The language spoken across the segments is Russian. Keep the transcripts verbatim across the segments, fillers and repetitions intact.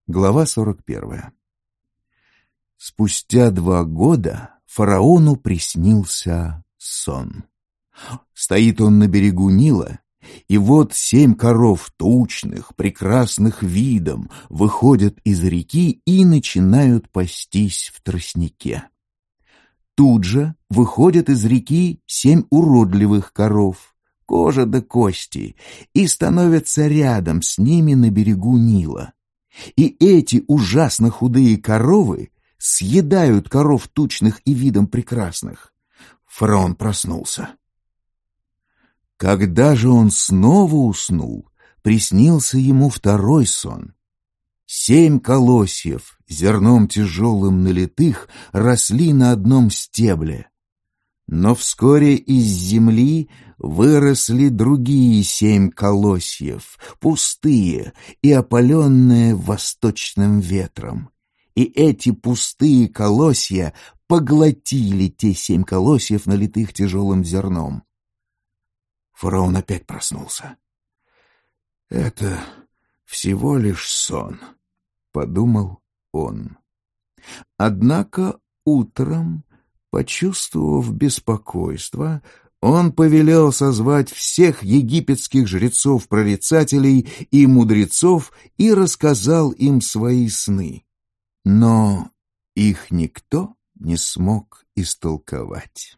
Глава сорок первая. Спустя два года фараону приснился сон. Стоит он на берегу Нила, и вот семь коров тучных, прекрасных видом, выходят из реки и начинают пастись в тростнике. Тут же выходят из реки семь уродливых коров, кожа до кости, и становятся рядом с ними на берегу Нила. И эти ужасно худые коровы съедают коров тучных и видом прекрасных. Фараон проснулся. Когда же он снова уснул, приснился ему второй сон. Семь колосьев, зерном тяжелым налитых, росли на одном стебле. Но вскоре из земли выросли другие семь колосьев, пустые и опаленные восточным ветром. И эти пустые колосья поглотили те семь колосьев, налитых тяжелым зерном. Фараон опять проснулся. «Это всего лишь сон», — подумал он. Однако утром, почувствовав беспокойство, он повелел созвать всех египетских жрецов-прорицателей и мудрецов и рассказал им свои сны. Но их никто не смог истолковать.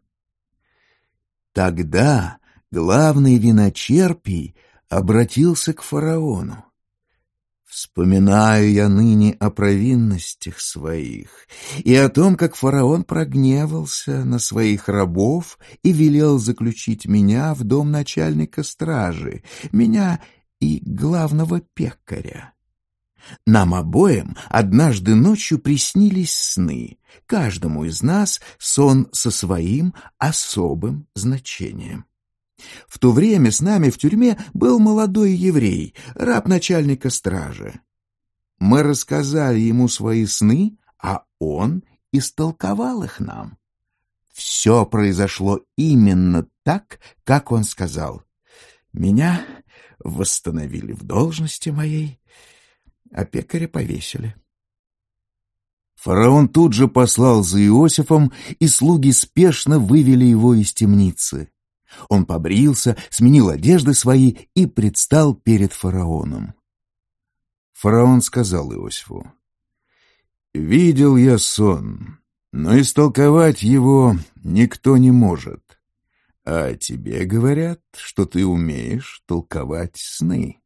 Тогда главный виночерпий обратился к фараону. «Вспоминаю я ныне о провинностях своих и о том, как фараон прогневался на своих рабов и велел заключить меня в дом начальника стражи, меня и главного пекаря. Нам обоим однажды ночью приснились сны, каждому из нас сон со своим особым значением. В то время с нами в тюрьме был молодой еврей, раб начальника стражи. Мы рассказали ему свои сны, а он истолковал их нам. Все произошло именно так, как он сказал. Меня восстановили в должности моей, а пекаря повесили». Фараон тут же послал за Иосифом, и слуги спешно вывели его из темницы. Он побрился, сменил одежды свои и предстал перед фараоном. Фараон сказал Иосифу: «Видел я сон, но истолковать его никто не может. А тебе говорят, что ты умеешь толковать сны».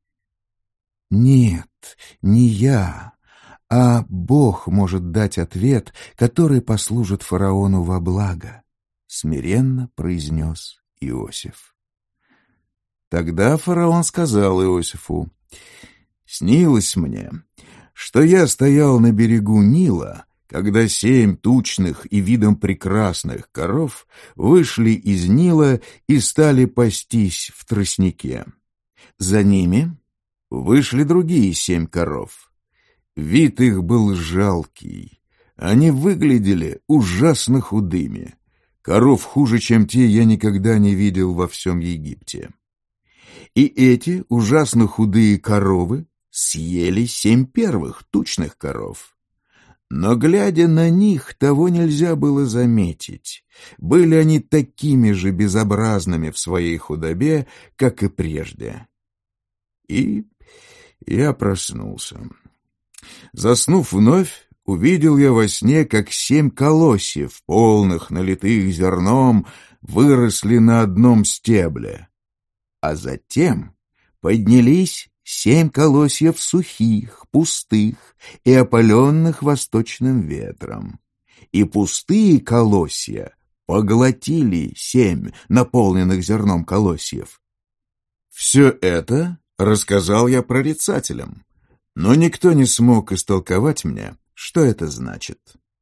«Нет, не я, а Бог может дать ответ, который послужит фараону во благо», — смиренно произнес Иосиф. Тогда фараон сказал Иосифу: «Снилось мне, что я стоял на берегу Нила, когда семь тучных и видом прекрасных коров вышли из Нила и стали пастись в тростнике. За ними вышли другие семь коров. Вид их был жалкий, они выглядели ужасно худыми. Коров хуже, чем те, я никогда не видел во всем Египте. И эти ужасно худые коровы съели семь первых тучных коров. Но, глядя на них, того нельзя было заметить. Были они такими же безобразными в своей худобе, как и прежде. И я проснулся. Заснув вновь, увидел я во сне, как семь колосьев, полных, налитых зерном, выросли на одном стебле. А затем поднялись семь колосьев сухих, пустых и опаленных восточным ветром. И пустые колосья поглотили семь наполненных зерном колосьев. Все это рассказал я прорицателям, но никто не смог истолковать мне, что это значит.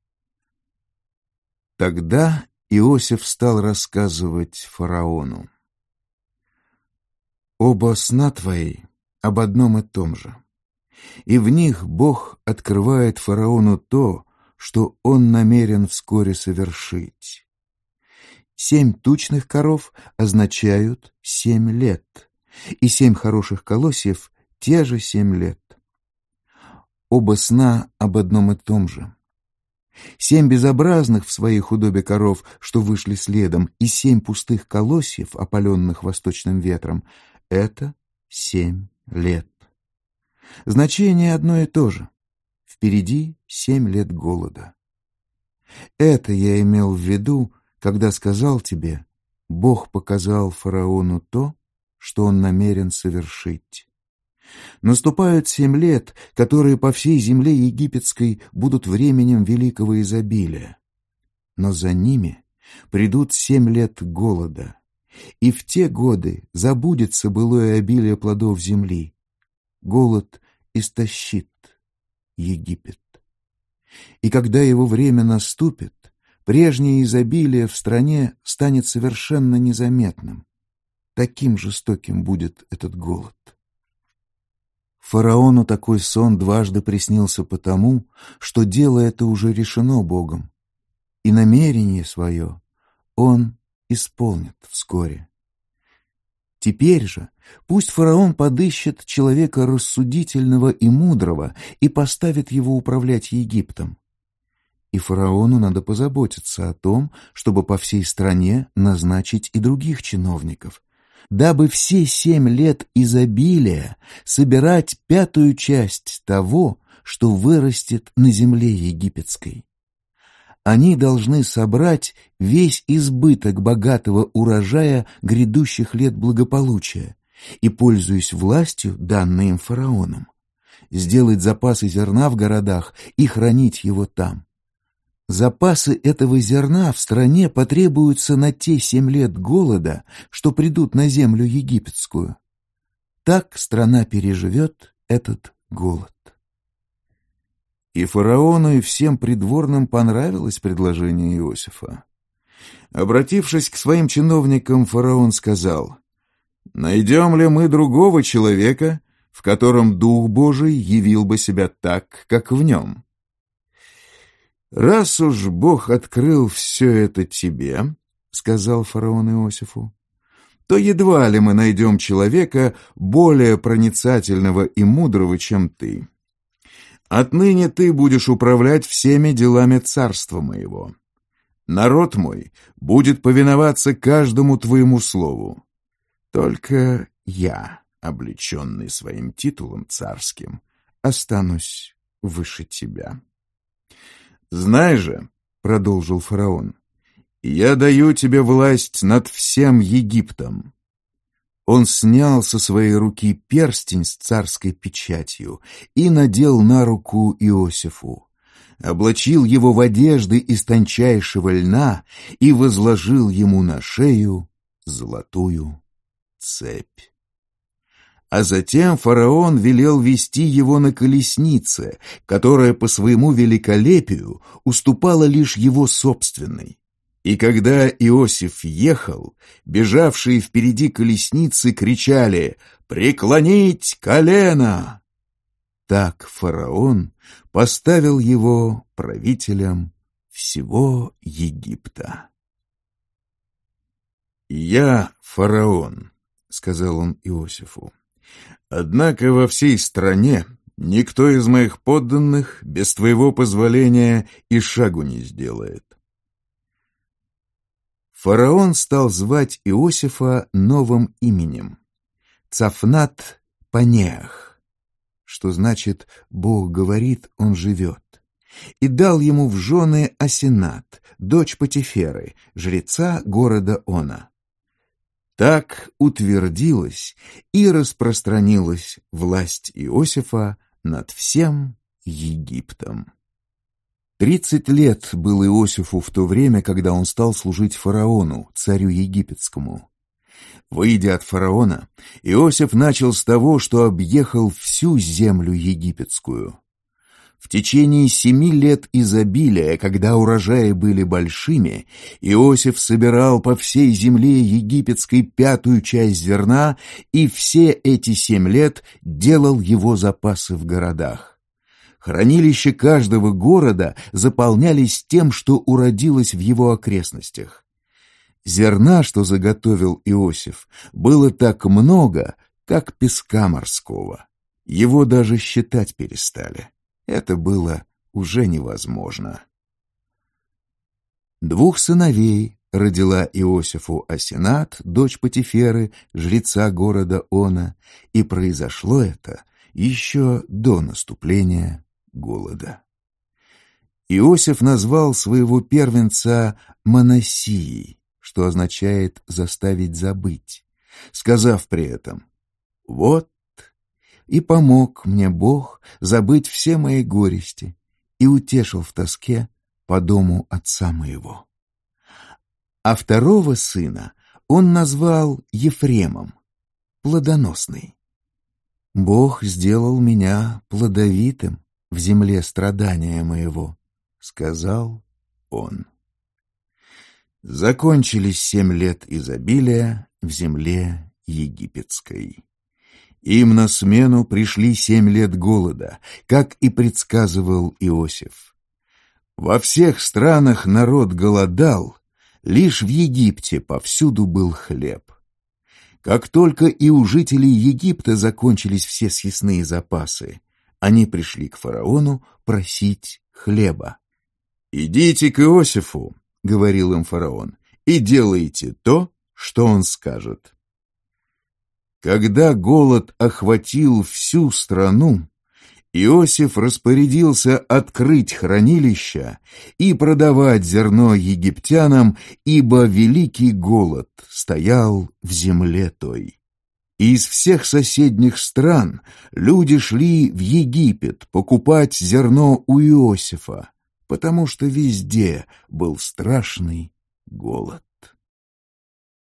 Тогда Иосиф стал рассказывать фараону: «Оба сна твои об одном и том же, и в них Бог открывает фараону то, что он намерен вскоре совершить. Семь тучных коров означают семь лет, и семь хороших колосьев — те же семь лет. оба сна об одном и том же. Семь безобразных в своей худобе коров, что вышли следом, и семь пустых колосьев, опаленных восточным ветром — это семь лет. Значение одно и то же. Впереди семь лет голода. Это я имел в виду, когда сказал тебе: Бог показал фараону то, что он намерен совершить. Наступают семь лет, которые по всей земле египетской будут временем великого изобилия. Но за ними придут семь лет голода, и в те годы забудется былое обилие плодов земли. Голод истощит Египет. И когда его время наступит, прежнее изобилие в стране станет совершенно незаметным. Таким жестоким будет этот голод. Фараону такой сон дважды приснился потому, что дело это уже решено Богом, и намерение свое он исполнит вскоре. Теперь же пусть фараон подыщет человека рассудительного и мудрого и поставит его управлять Египтом. И фараону надо позаботиться о том, чтобы по всей стране назначить и других чиновников, дабы все семь лет изобилия собирать пятую часть того, что вырастет на земле египетской. Они должны собрать весь избыток богатого урожая грядущих лет благополучия и, пользуясь властью, данной им фараоном, сделать запасы зерна в городах и хранить его там. Запасы этого зерна в стране потребуются на те семь лет голода, что придут на землю египетскую. Так страна переживет этот голод. И фараону, и всем придворным понравилось предложение Иосифа. Обратившись к своим чиновникам, фараон сказал: «Найдем ли мы другого человека, в котором Дух Божий явил бы себя так, как в нем? Раз уж Бог открыл все это тебе, — сказал фараон Иосифу, — то едва ли мы найдем человека более проницательного и мудрого, чем ты. Отныне ты будешь управлять всеми делами царства моего. Народ мой будет повиноваться каждому твоему слову. Только я, облеченный своим титулом царским, останусь выше тебя. Знай же, — продолжил фараон, — я даю тебе власть над всем Египтом». Он снял со своей руки перстень с царской печатью и надел на руку Иосифу, облачил его в одежды из тончайшего льна и возложил ему на шею золотую цепь. А затем фараон велел вести его на колеснице, которая по своему великолепию уступала лишь его собственной. И когда Иосиф ехал, бежавшие впереди колесницы кричали: «Преклонить колено!» Так фараон поставил его правителем всего Египта. «Я фараон», — сказал он Иосифу, — «однако во всей стране никто из моих подданных без твоего позволения и шагу не сделает». Фараон стал звать Иосифа новым именем — Цафнат-Панеах, что значит «Бог говорит, он живет», и дал ему в жены Асенат, дочь Потиферы, жреца города Она. Так утвердилась и распространилась власть Иосифа над всем Египтом. Тридцать лет был Иосифу в то время, когда он стал служить фараону, царю египетскому. Выйдя от фараона, Иосиф начал с того, что объехал всю землю египетскую. В течение семи лет изобилия, когда урожаи были большими, Иосиф собирал по всей земле египетской пятую часть зерна, и все эти семь лет делал его запасы в городах. Хранилища каждого города заполнялись тем, что уродилось в его окрестностях. Зерна, что заготовил Иосиф, было так много, как песка морского. Его даже считать перестали. это было уже невозможно. Двух сыновей родила Иосифу Асенат, дочь Потиферы, жреца города Она, и произошло это еще до наступления голода. Иосиф назвал своего первенца Манассией, что означает «заставить забыть», сказав при этом: «Вот и помог мне Бог забыть все мои горести и утешил в тоске по дому отца моего». А второго сына он назвал Ефремом, плодоносный. «Бог сделал меня плодовитым в земле страдания моего», — сказал он. Закончились семь лет изобилия в земле египетской. Им на смену пришли семь лет голода, как и предсказывал Иосиф. Во всех странах народ голодал, лишь в Египте повсюду был хлеб. Как только и у жителей Египта закончились все съестные запасы, они пришли к фараону просить хлеба. «Идите к Иосифу, — говорил им фараон, — и делайте то, что он скажет». Когда голод охватил всю страну, Иосиф распорядился открыть хранилища и продавать зерно египтянам, ибо великий голод стоял в земле той. Из всех соседних стран люди шли в Египет покупать зерно у Иосифа, потому что везде был страшный голод.